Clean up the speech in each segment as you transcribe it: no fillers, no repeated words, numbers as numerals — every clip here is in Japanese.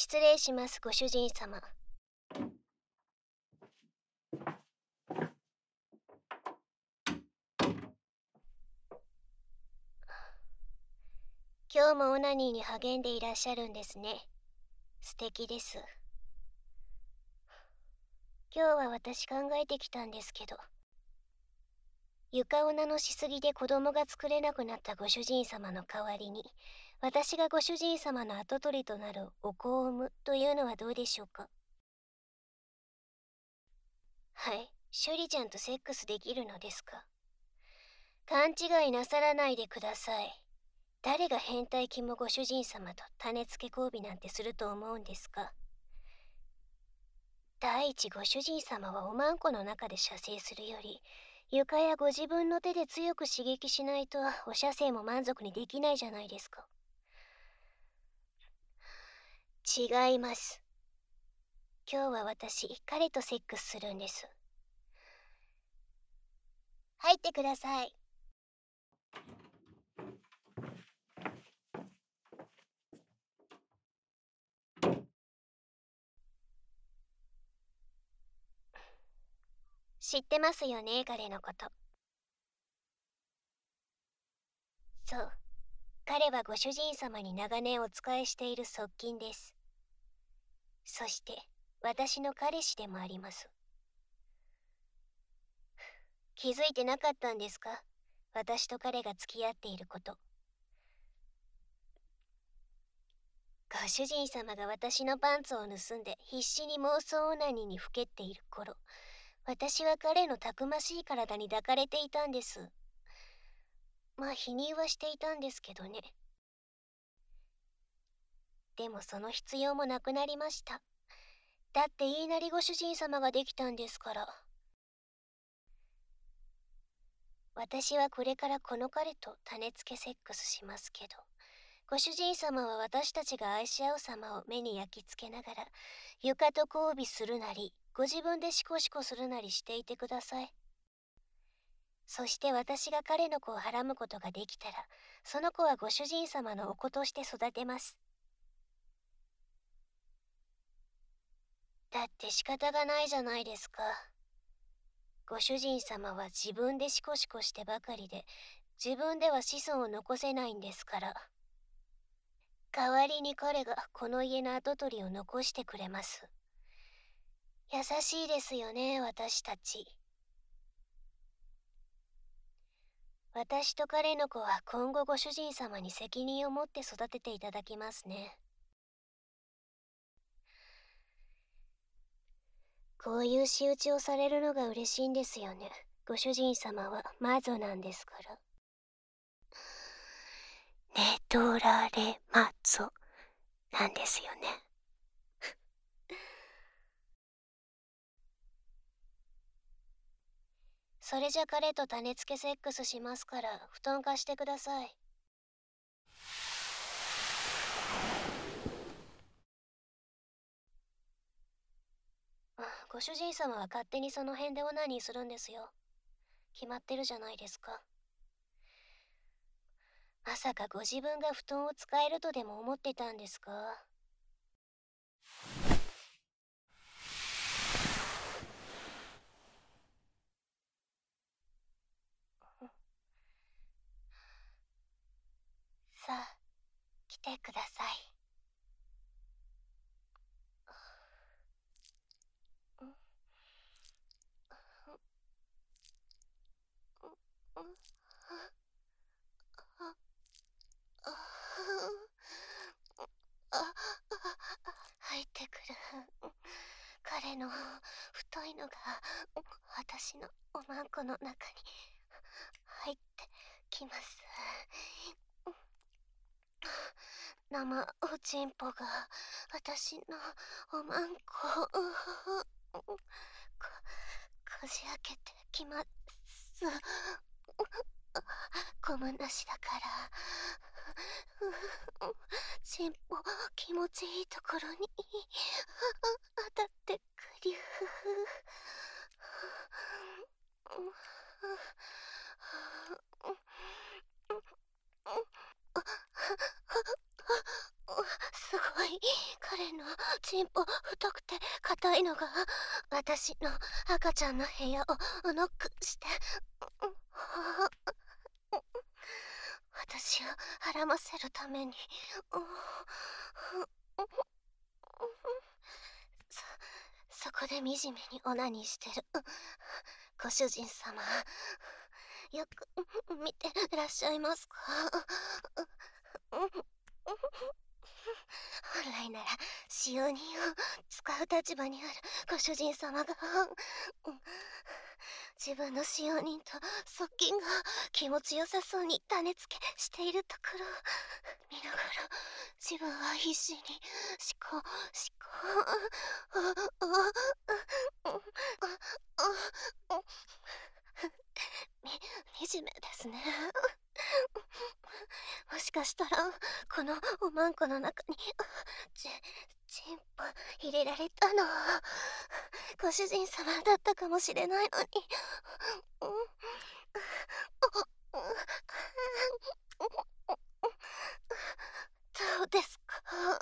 失礼します、ご主人様。今日もオナニーに励んでいらっしゃるんですね。素敵です。今日は私考えてきたんですけど、床オナのしすぎで子供が作れなくなったご主人様の代わりに、私がご主人様の跡取りとなるお子を産むというのはどうでしょうか。はい、シュリちゃんとセックスできるのですか。勘違いなさらないでください。誰が変態キモご主人様と種付け交尾なんてすると思うんですか。第一、ご主人様はおまんこの中で射精するより、床やご自分の手で強く刺激しないとお射精も満足にできないじゃないですか。違います。今日は私、彼とセックスするんです。入ってください。知ってますよね、彼のこと。そう。彼はご主人様に長年お仕えしている側近です。そして、私の彼氏でもあります。気づいてなかったんですか？私と彼が付き合っていること。ご主人様が私のパンツを盗んで必死に妄想オナニーにふけっている頃、私は彼のたくましい体に抱かれていたんです。まあ否認はしていたんですけどね。でもその必要もなくなりました。だって言いなりご主人様ができたんですから。私はこれからこの彼と種付けセックスしますけど、ご主人様は私たちが愛し合う様を目に焼き付けながら、床と交尾するなり、ご自分でシコシコするなりしていてください。そして私が彼の子をはらむことができたら、その子はご主人様のお子として育てます。だって仕方がないじゃないですか。ご主人様は自分でシコシコしてばかりで、自分では子孫を残せないんですから。代わりに彼がこの家の跡取りを残してくれます。優しいですよね、私たち。私と彼の子は今後ご主人様に責任を持って育てていただきますね。こういう仕打ちをされるのが嬉しいんですよね。ご主人様は魔女なんですから。寝取られ魔女なんですよね。それじゃ彼と種付けセックスしますから布団貸してください。ご主人様は勝手にその辺でオナニーするんですよ。決まってるじゃないですか。まさかご自分が布団を使えるとでも思ってたんですか？さあ、来てください。入ってくる。彼の太いのが私のおまんこの中に入ってきます。生おちんぽが私のおまんここじ開けてきます。ゴムなしだからちんぽ気持ちいいところに当たってくりゅすごい彼のチンポ太くて硬いのが私の赤ちゃんの部屋をノックして私をはらませるためにそこで惨めにオナニーしてるご主人様、よく見てらっしゃいますか？本来なら使用人を使う立場にあるご主人様が自分の使用人と側近が気持ちよさそうに種付けしているところを見ながら自分は必死に思考惨めですね。もしかしたらこのおまんこの中にチンポ入れられたのはご主人様だったかもしれないのに。どうですか？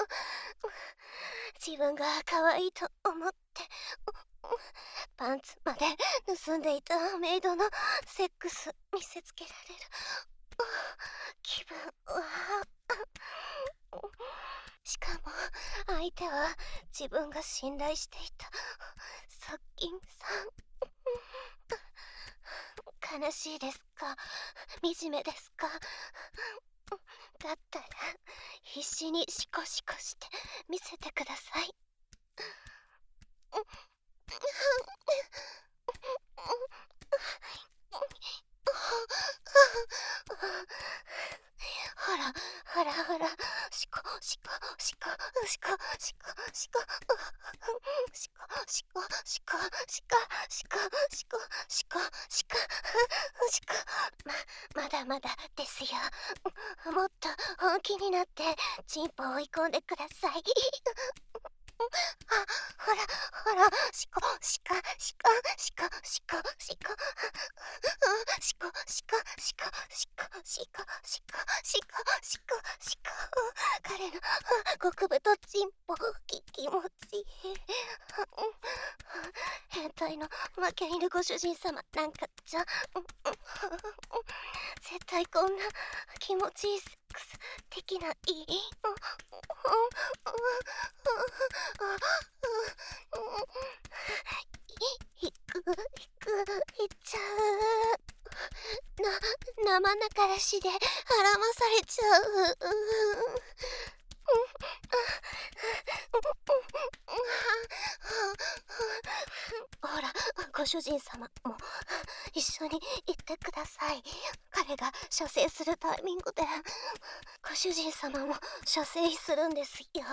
自分が可愛いと思ってパンツまで盗んでいたメイドのセックス見せつけられる気分は。しかも相手は自分が信頼していた側近さん。悲しいですか？惨めですか？だったら必死にシコシコして見せてください。ほらほらほら、シコシコシコシコシコシコシコシコシコシコシコシコシコシコシコ、まだまだですよ。もっと本気になってチンポを追い込んでください。ほらほら、シコシカシコシコシコシコシコシコシコシコシコシコシコシコシコ、彼の極太チンポ気持ちいい。変態の負けいるご主人様なんかじゃ絶対こんな気持ちいいセックスできない。いっちゃう。生中らしではらまされちゃう。ほら、ご主人様も一緒に行ってください。彼が射精するタイミングでご主人様も射精するんですよ。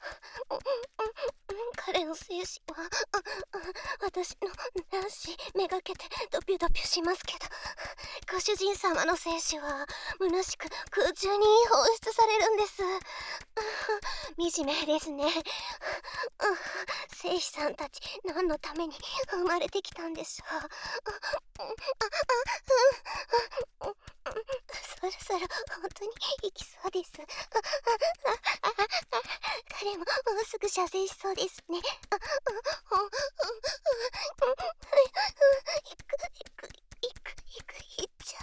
彼の精子は私の卵子めがけてドピュドピュしますけど、ご主人様の精子は虚しく空中に放出されるんです。惨めですね。精子さんたち何のために生まれてきたんでしょう。そろそろ本当に行きそうです。彼ももうすぐ射精しそうですね。いっちゃ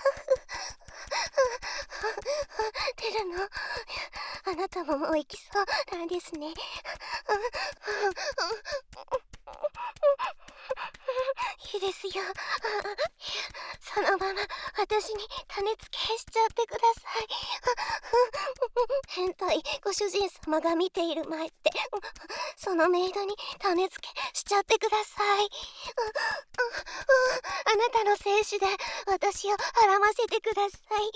う。出るの？あなたももう行きそうなんですね。いいですよ。そのまま私に種付けしちゃってください。変態ご主人様が見ている前ってそのメイドに種付けしちゃってください。あなたの精子で私をはらませてください。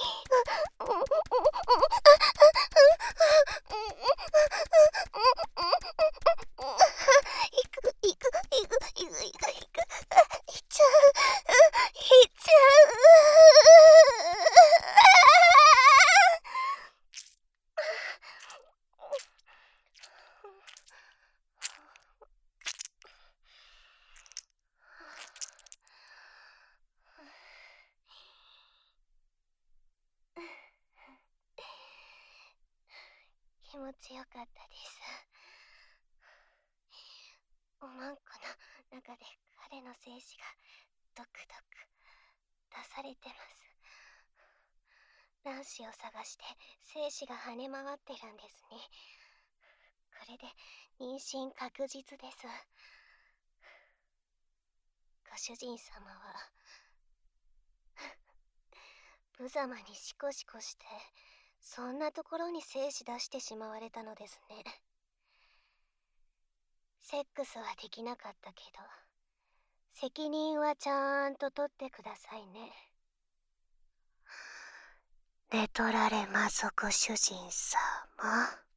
いっちゃう。気持ちよかったです。 おまんこの中で彼の精子がドクドク出されてます。卵子を探して精子が跳ね回ってるんですね。これで妊娠確実です。ご主人様は無様にシコシコしてそんなところに精子出してしまわれたのですね。セックスはできなかったけど責任はちゃんと取ってくださいね。寝取られますご主人様。